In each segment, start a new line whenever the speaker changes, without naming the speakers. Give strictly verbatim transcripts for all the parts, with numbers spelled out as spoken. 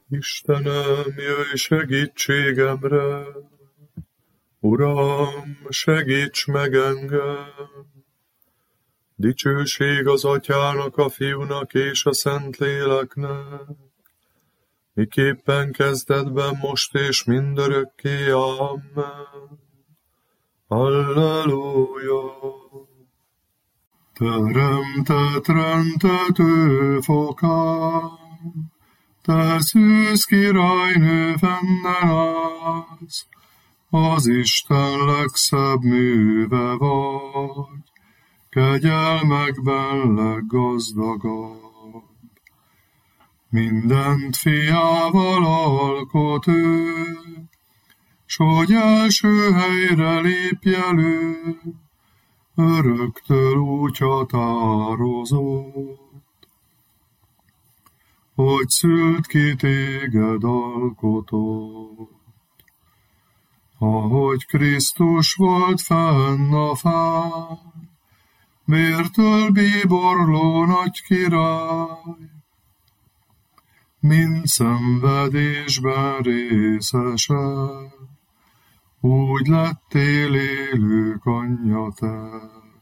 Istenem, jöjj segítségemre, Uram, segíts meg engem! Dicsőség az Atyának, a Fiúnak és a Szentléleknek, miképpen kezdetben, most és mindörökké. Amen. Halleluja! Teremtett rendtető fokám, te szűz királynő fennen állsz, az Isten legszebb műve vagy, kegyelmekben leggazdagabb. Mindent fiával alkot ő, s hogy első helyre lépjelő, öröktől úgy határozott, hogy szült ki téged alkotott. Ahogy Krisztus volt fenn a fán, vértől bíborló nagy király, mind szenvedésben részesed, úgy lettél élők anyja te.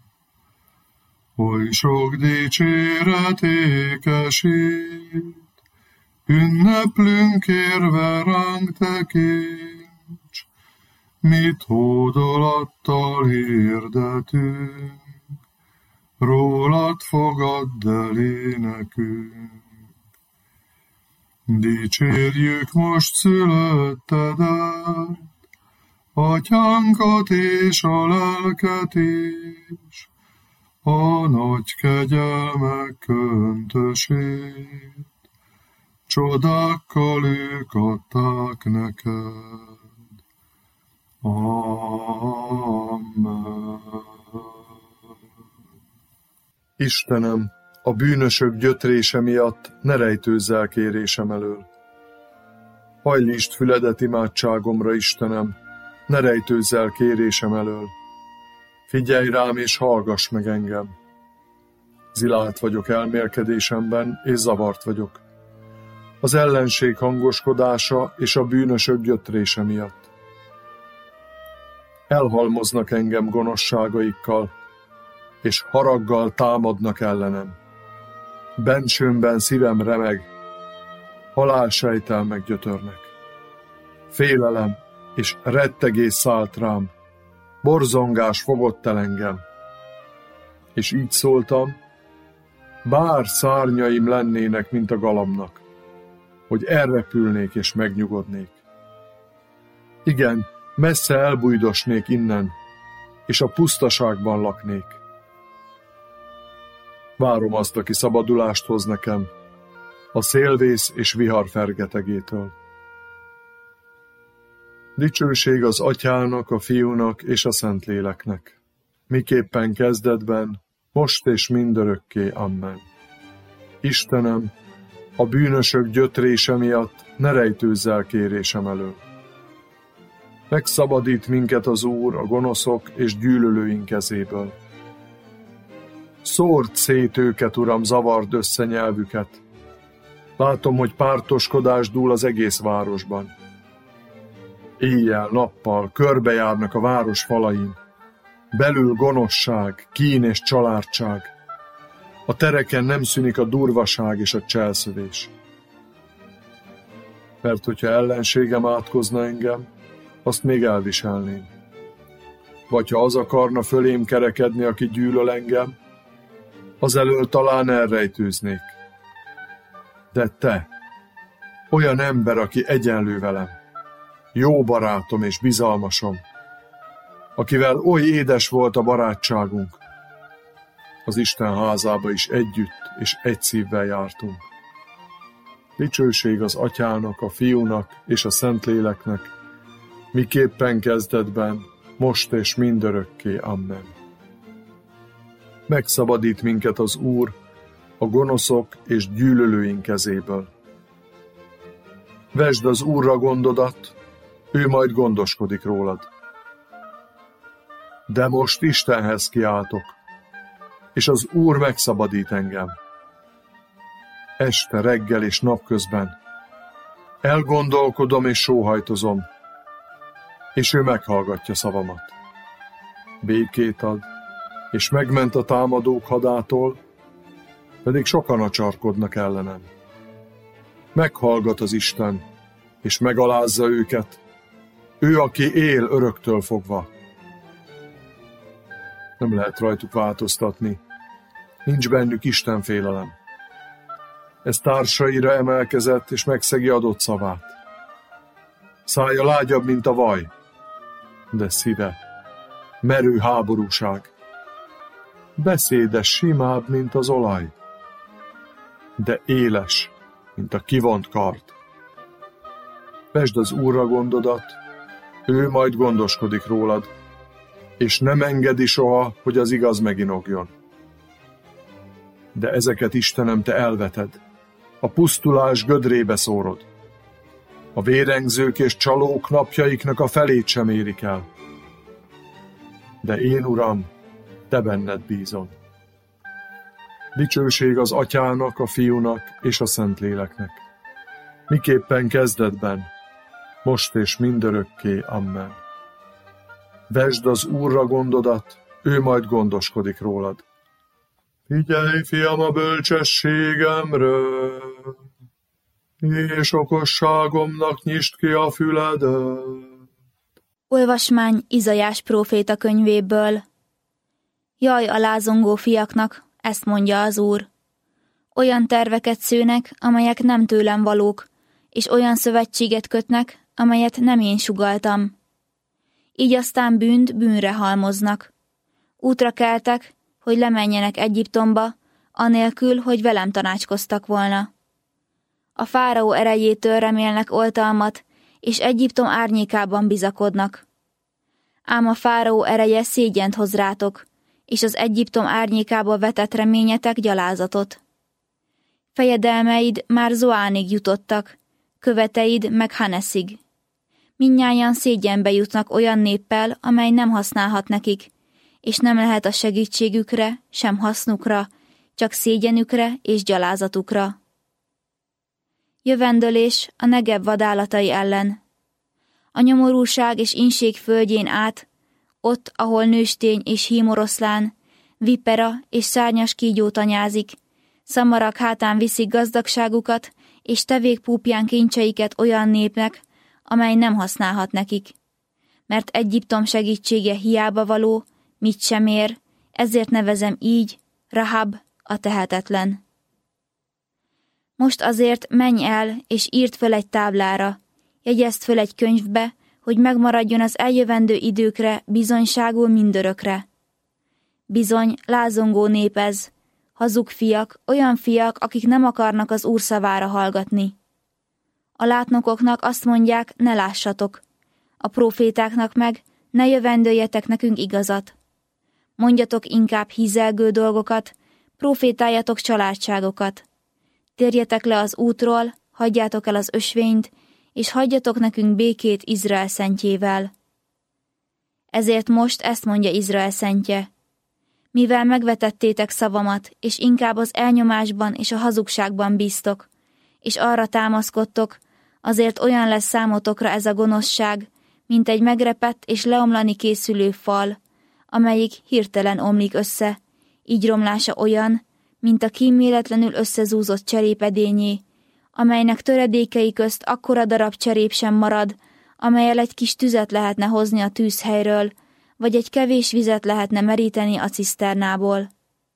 Oly sok dicséret ékesít, ünneplünk érve ránk tekints, mit hódolattal hirdetünk, rólad fogadd el énekünk. Dicsérjük most szülöttedet, Atyánkat és a lelket is, a nagy kegyelmek köntösét, csodákkal ők adták neked. Amen. Istenem, a bűnösök gyötrése miatt ne rejtőzz el kérésem elől. Hajlítsd füledet imádságomra, Istenem, ne rejtőzz el kérésem elől. Figyelj rám és hallgass meg engem. Zilált vagyok elmélkedésemben, és zavart vagyok. Az ellenség hangoskodása és a bűnösök gyötrése miatt. Elhalmoznak engem gonoszságaikkal, és haraggal támadnak ellenem. Bensőmben szívem remeg, halálsejtelmek gyötörnek. Félelem és rettegés szállt rám, borzongás fogott el engem. És így szóltam, bár szárnyaim lennének, mint a galambnak, hogy elrepülnék és megnyugodnék. Igen, messze elbújdosnék innen, és a pusztaságban laknék. Várom azt, aki szabadulást hoz nekem, a szélvész és vihar fergetegétől. Dicsőség az Atyának, a Fiúnak és a Szentléleknek, miképpen kezdetben, most és mindörökké. Amen. Istenem, a bűnösök gyötrése miatt ne rejtőzz el kérésem elől. Megszabadít minket az Úr a gonoszok és gyűlölőink kezéből. Szórd szét őket, Uram, zavard össze nyelvüket. Látom, hogy pártoskodás dúl az egész városban. Éjjel-nappal körbejárnak a város falain. Belül gonoszság, kín és családság. A tereken nem szűnik a durvaság és a cselszövés. Mert hogyha ellenségem átkozna engem, azt még elviselném. Vagy ha az akarna fölém kerekedni, aki gyűlöl engem, az elől talán elrejtőznék. De te, olyan ember, aki egyenlő velem, jó barátom és bizalmasom, akivel oly édes volt a barátságunk, az Isten házába is együtt és egy szívvel jártunk. Dicsőség az Atyának, a Fiúnak és a Szentléleknek, miképpen kezdetben, most és mindörökké. Amen. Megszabadít minket az Úr a gonoszok és gyűlölőink kezéből. Vesd az Úrra gondodat, ő majd gondoskodik rólad. De most Istenhez kiáltok, és az Úr megszabadít engem. Este, reggel és napközben Elgondolkodom és sóhajtozom, és ő meghallgatja szavamat. Békét ad, és megment a támadók hadától, pedig sokan acsarkodnak ellenem. Meghallgat az Isten, és megalázza őket, ő, aki él öröktől fogva. Nem lehet rajtuk változtatni, nincs bennük Isten félelem. Ez társaira emelkezett, és megszegi adott szavát. Szája lágyabb, mint a vaj, de szíve merő háborúság. Beszéde simább, mint az olaj, de éles, mint a kivont kard. Vesd az Úrra gondodat, ő majd gondoskodik rólad, és nem engedi soha, hogy az igaz meginogjon. De ezeket, Istenem, te elveted, a pusztulás gödrébe szórod. A vérengzők és csalók napjaiknak a felét sem érik el. De én, Uram, te benned bízom. Dicsőség az Atyának, a Fiúnak és a Szentléleknek. Miképpen kezdetben, most és mindörökké. Amen. Vesd az Úrra gondodat, ő majd gondoskodik rólad. Figyelj, fiam, a bölcsességemre, és okosságomnak nyisd ki a füledet.
Olvasmány Izaiás próféta könyvéből. Jaj a lázongó fiaknak, ezt mondja az Úr. Olyan terveket szőnek, amelyek nem tőlem valók, és olyan szövetséget kötnek, amelyet nem én sugalltam. Így aztán bűnt bűnre halmoznak. Útra keltek, hogy lemenjenek Egyiptomba, anélkül, hogy velem tanácskoztak volna. A fáraó erejétől remélnek oltalmat, és Egyiptom árnyékában bizakodnak. Ám a fáraó ereje szégyent hoz rátok, és az Egyiptom árnyékába vetett reményetek gyalázatot. Fejedelmeid már Zoánig jutottak, követeid meg Haneszig. Mindnyájan szégyenbe jutnak olyan néppel, amely nem használhat nekik, és nem lehet a segítségükre, sem hasznukra, csak szégyenükre és gyalázatukra. Jövendölés a Negeb vadállatai ellen. A nyomorúság és inség földjén át, ott, ahol nőstény és hímoroszlán, vipera és szárnyas kígyó tanyázik, szamarak hátán viszik gazdagságukat, és tevék púpján kincseiket olyan népnek, amely nem használhat nekik. Mert Egyiptom segítsége hiába való, mit sem ér, ezért nevezem így, Rahab, a tehetetlen. Most azért menj el, és írd föl egy táblára, jegyezd föl egy könyvbe, hogy megmaradjon az eljövendő időkre bizonyságul mindörökre. Bizony, lázongó nép ez, hazug fiak, olyan fiak, akik nem akarnak az Úr szavára hallgatni. A látnokoknak azt mondják, ne lássatok, a prófétáknak meg, ne jövendőljetek nekünk igazat. Mondjatok inkább hízelgő dolgokat, prófétáljatok családságokat. Térjetek le az útról, hagyjátok el az ösvényt, és hagyjatok nekünk békét Izrael szentjével. Ezért most ezt mondja Izrael szentje. Mivel megvetettétek szavamat, és inkább az elnyomásban és a hazugságban bíztok, és arra támaszkodtok, azért olyan lesz számotokra ez a gonoszság, mint egy megrepett és leomlani készülő fal, amelyik hirtelen omlik össze, így romlása olyan, mint a kíméletlenül összezúzott cserépedényé, amelynek töredékei közt akkora darab cserép sem marad, amellyel egy kis tüzet lehetne hozni a tűzhelyről, vagy egy kevés vizet lehetne meríteni a ciszternából.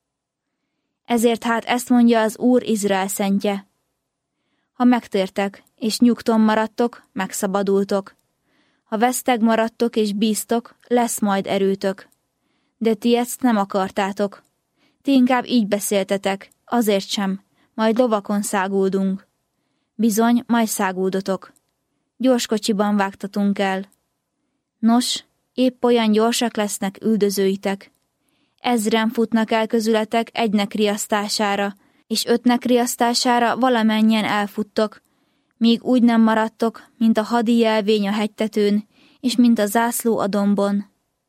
Ezért hát ezt mondja az Úr Izrael szentje. Ha megtértek, és nyugton maradtok, megszabadultok. Ha veszteg maradtok és bíztok, lesz majd erőtök. De ti ezt nem akartátok. Ti inkább így beszéltetek, azért sem, majd lovakon száguldunk. Bizony, majd száguldotok. Gyorskocsiban vágtatunk el. Nos, épp olyan gyorsak lesznek üldözőitek. Ezren futnak el közületek egynek riasztására, és ötnek riasztására valamennyien elfuttok, míg úgy nem maradtok, mint a hadi jelvény a hegytetőn, és mint a zászló a dombon.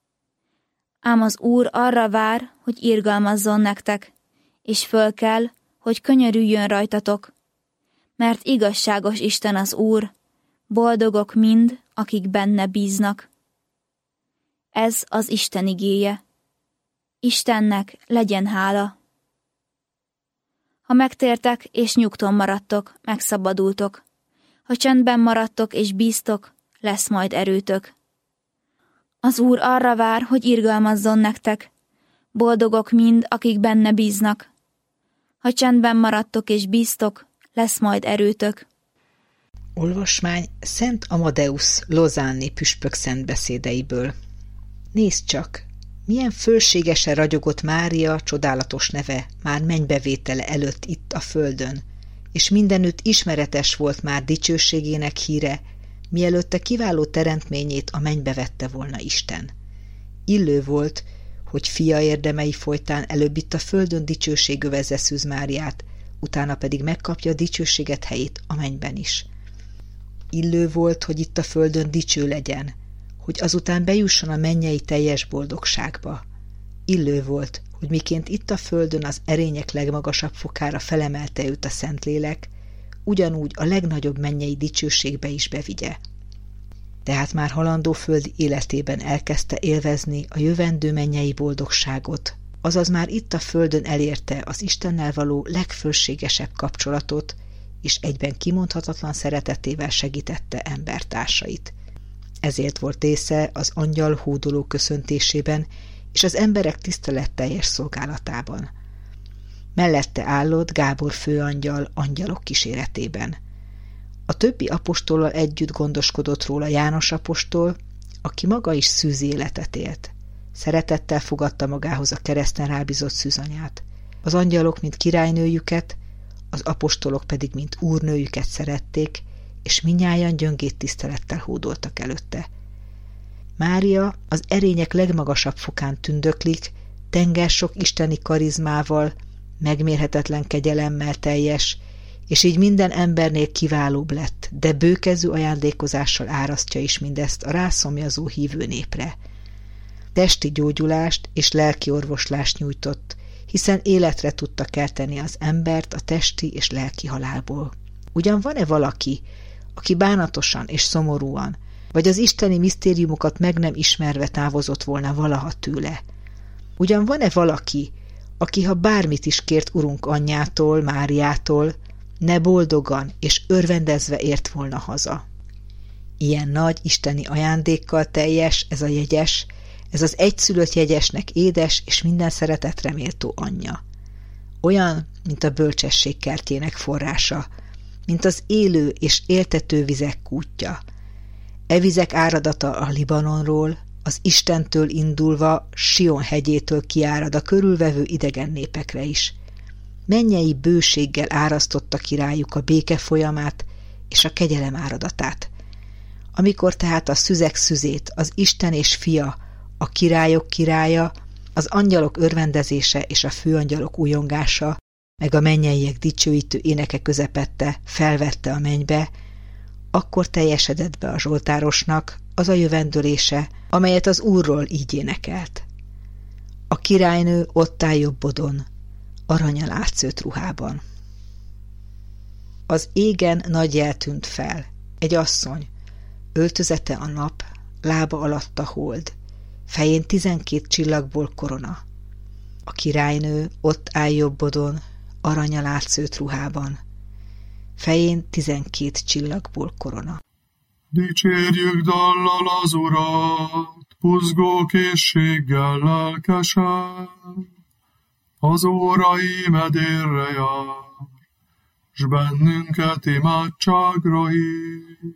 Ám az Úr arra vár, hogy irgalmazzon nektek, és föl kell, hogy könyörüljön rajtatok. mert igazságos Isten az Úr, boldogok mind, akik benne bíznak. Ez az Isten igéje. Istennek legyen hála. Ha megtértek és nyugton maradtok, megszabadultok. Ha csendben maradtok és bíztok, lesz majd erőtök. Az Úr arra vár, hogy irgalmazzon nektek. Boldogok mind, akik benne bíznak. Ha csendben maradtok és bíztok, lesz majd erőtök.
Olvasmány Szent Amadeusz Lozánni püspök szentbeszédeiből. Nézd csak, milyen fölségesen ragyogott Mária csodálatos neve már mennybevétele előtt itt a földön, és mindenütt ismeretes volt már dicsőségének híre, mielőtte kiváló teremtményét a mennybe vette volna Isten. Illő volt, hogy fia érdemei folytán előbb itt a földön dicsőség övezze Szűz Máriát, utána pedig megkapja a dicsőséget helyét a mennyben is. Illő volt, hogy itt a földön dicső legyen, hogy azután bejusson a mennyei teljes boldogságba. Illő volt, hogy miként itt a földön az erények legmagasabb fokára felemelte őt a Szentlélek, ugyanúgy a legnagyobb mennyei dicsőségbe is bevigye. Tehát már halandó földi életében elkezdte élvezni a jövendő mennyei boldogságot, azaz már itt a földön elérte az Istennel való legfölségesebb kapcsolatot, és egyben kimondhatatlan szeretetével segítette embertársait. Ezért volt észe az angyal hódoló köszöntésében és az emberek tiszteletteljes szolgálatában. Mellette állott Gábor főangyal angyalok kíséretében. A többi apostollal együtt gondoskodott róla János apostol, aki maga is szűz életet élt. Szeretettel fogadta magához a kereszten rábízott szűzanyát. Az angyalok, mint királynőjüket, az apostolok pedig, mint úrnőjüket szerették, és mindnyájan gyöngét tisztelettel hódoltak előtte. Mária az erények legmagasabb fokán tündöklik, tenger sok isteni karizmával, megmérhetetlen kegyelemmel teljes, és így minden embernél kiválóbb lett, de bőkezű ajándékozással árasztja is mindezt a rászomjazó hívő népre. Testi gyógyulást és lelki orvoslást nyújtott, hiszen életre tudta kelteni az embert a testi és lelki halálból. Ugyan van-e valaki, aki bánatosan és szomorúan, vagy az isteni misztériumokat meg nem ismerve távozott volna valaha tőle? Ugyan van-e valaki, aki, ha bármit is kért Urunk anyjától, Máriától, ne boldogan és örvendezve ért volna haza? Ilyen nagy isteni ajándékkal teljes ez a jegyes, ez az egyszülött jegyesnek édes és minden szeretetre méltó anyja. Olyan, mint a bölcsesség kertjének forrása, mint az élő és éltető vizek kútja. E vizek áradata a Libanonról, az Istentől indulva Sion hegyétől kiárad a körülvevő idegen népekre is. Mennyei bőséggel árasztotta ki rájuk a béke folyamát és a kegyelem áradatát. Amikor tehát a szüzek szüzét, az Isten és fia, a királyok királya, az angyalok örvendezése és a főangyalok újongása, meg a mennyeiek dicsőítő éneke közepette felvette a mennybe, akkor teljesedett be a zsoltárosnak az a jövendölése, amelyet az Úrról így énekelt. A királynő ott áll jobbodon, aranyal átszőtt ruhában. Az égen nagy jel tűnt fel, egy asszony, öltözete a nap, lába alatt a hold, fején tizenkét csillagból korona. A királynő ott áll jobbodon, aranyal átszőtt ruhában, fején tizenkét csillagból korona.
Dicsérjük dallal az Urat, buzgó készséggel lelkesen, az órai medérre jár, s bennünket imádságra hív.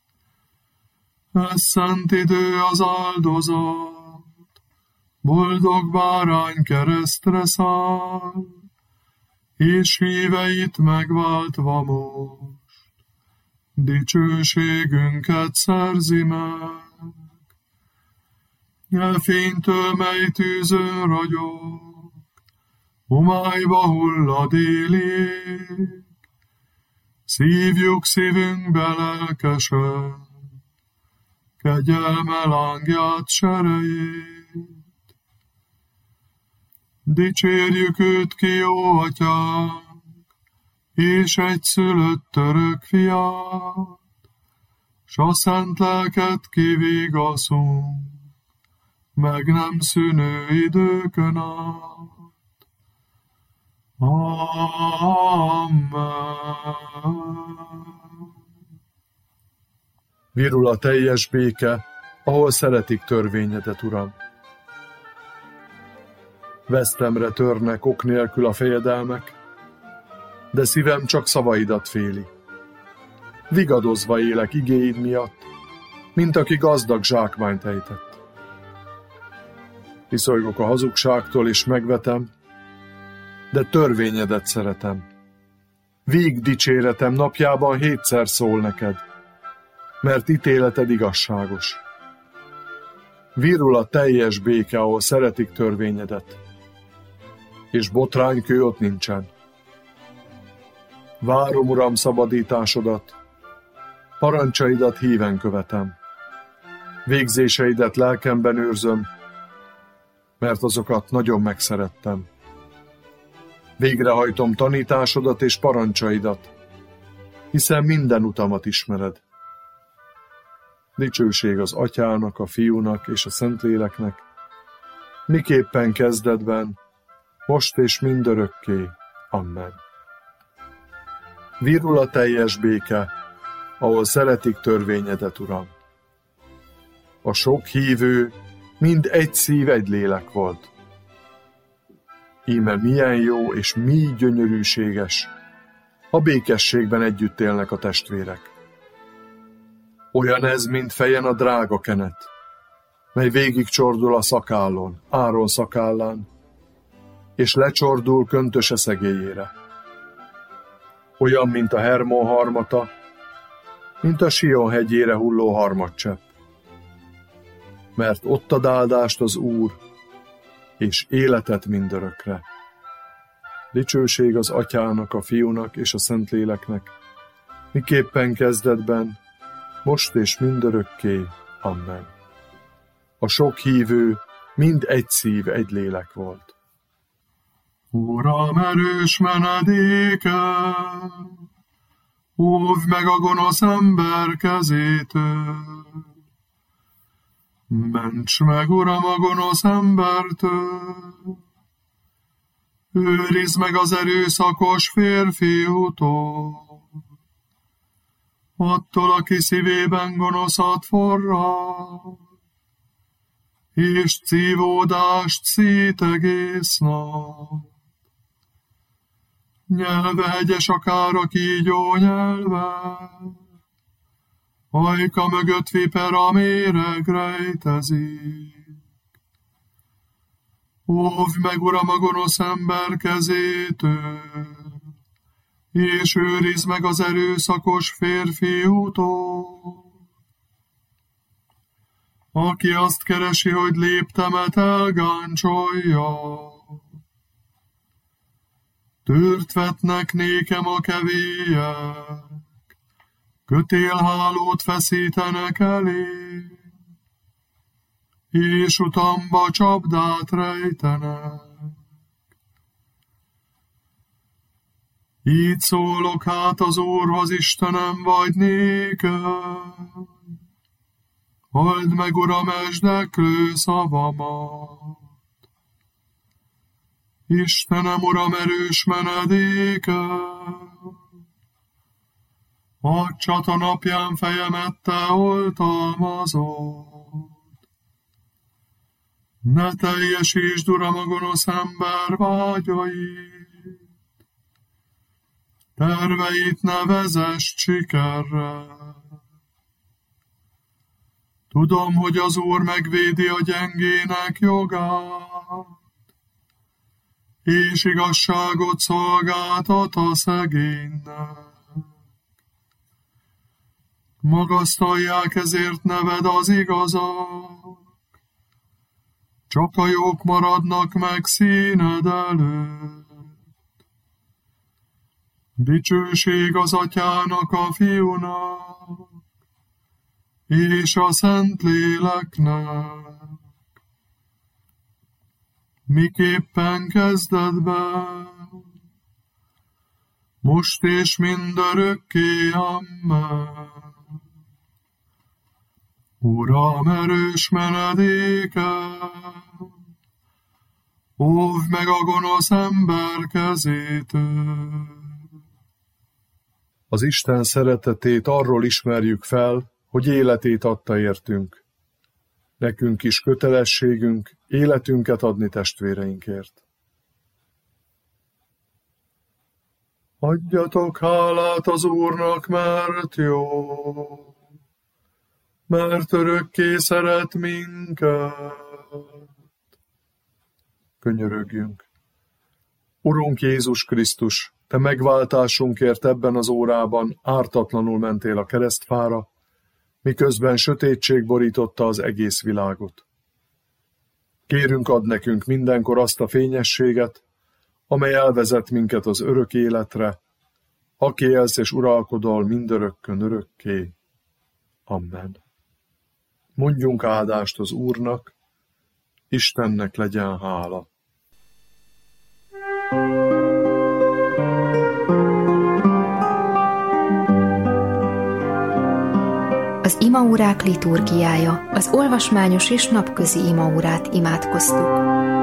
Ez szent idő az áldozat, boldog bárány keresztre száll, és híveit megváltva most, dicsőségünket szerzi meg. E fénytől, mely tűzön ragyog, homályba hull a déli ég, szívjuk szívünkbe lelkesen, kegyelme lángját serejét. Dicsérjük őt ki, jó atyánk, és egy szülött örök fiát, s a szent lelket kivigaszunk, meg nem szűnő időkön át. Amen. Virul a teljes béke, ahol szeretik törvényedet, Uram. Vesztemre törnek ok nélkül a fejedelmek, de szívem csak szavaidat féli. Vigadozva élek igéid miatt, mint aki gazdag zsákmányt ejtett. Kiszolgok a hazugságtól és megvetem, de törvényedet szeretem. Vég dicséretem napjában hétszer szól neked, mert ítéleted igazságos. Virul a teljes béke, ahol szeretik törvényedet, és botránykő ott nincsen. Várom, Uram, szabadításodat, parancsaidat híven követem. Végzéseidet lelkemben őrzöm, mert azokat nagyon megszerettem. Végrehajtom tanításodat és parancsaidat, hiszen minden utamat ismered. Dicsőség az Atyának, a Fiúnak és a Szentléleknek, miképpen kezdetben, most és mindörökké. Amen. Virul a teljes béke, ahol szeretik törvényedet, Uram. A sok hívő mind egy szív, egy lélek volt. Íme milyen jó és mi gyönyörűséges, a békességben együtt élnek a testvérek. Olyan ez, mint fejen a drága kenet, mely végig csordul a szakállon, Áron szakállán, és lecsordul köntöse szegélyére. Olyan, mint a Hermon harmata, mint a Sion hegyére hulló harmadcsepp. Mert ott ad áldást az Úr, és életet mindörökre. Dicsőség az Atyának, a Fiúnak és a Szentléleknek, miképpen kezdetben, most és mindörökké. Amen. A sok hívő mind egy szív, egy lélek volt. Uram, erős menedéke, óvj meg a gonosz ember kezétől. Ments meg, Uram, a gonosz embertől, őrizd meg az erőszakos férfiútól, attól, aki szívében gonoszat forrad, és szívódást szít egész nap. Nyelve hegyes akár a kígyó nyelve, ajka mögött vipera méreg rejtezik. Óvj meg, Uram, a gonosz ember kezétől, és őrizd meg az erőszakos férfiútól, aki azt keresi, hogy léptemet elgáncsolja. Tört vetnek nékem a kevélyek, kötélhálót feszítenek elé, és utamba csapdát rejtenek. Így szólok hát az Úrhoz, Istenem vagy néked, halld meg, Uram, esdeklő szavamat. Istenem, Uram, erős menedéke, a csata napján fejemet te oltalmazod. Ne teljesítsd, Uram, a gonosz ember vágyait, terveit ne vezess sikerre. Tudom, hogy az Úr megvédi a gyengének jogát, és igazságot szolgáltat a szegénynek. Magasztalják ezért neved az igazak, csak a jók maradnak meg színed előtt. Dicsőség az Atyának, a Fiúnak, és a Szentléleknek, miképpen kezdetben, most és mindörökké, amen. Uram, erős menedékem, óvd meg a gonosz ember kezétől. Az Isten szeretetét arról ismerjük fel, hogy életét adta értünk. Nekünk is kötelességünk életünket adni testvéreinkért. Adjatok hálát az Úrnak, mert jó, mert örökké szeret minket. Könyörögjünk. Urunk Jézus Krisztus, Te megváltásunkért ebben az órában ártatlanul mentél a keresztfára, miközben sötétség borította az egész világot. Kérünk, add nekünk mindenkor azt a fényességet, amely elvezet minket az örök életre, aki élsz és uralkodol mindörökkön örökké. Amen. Mondjunk áldást az Úrnak, Istennek legyen hála.
Az imaórák liturgiája, az olvasmányos és napközi imaórát imádkoztuk.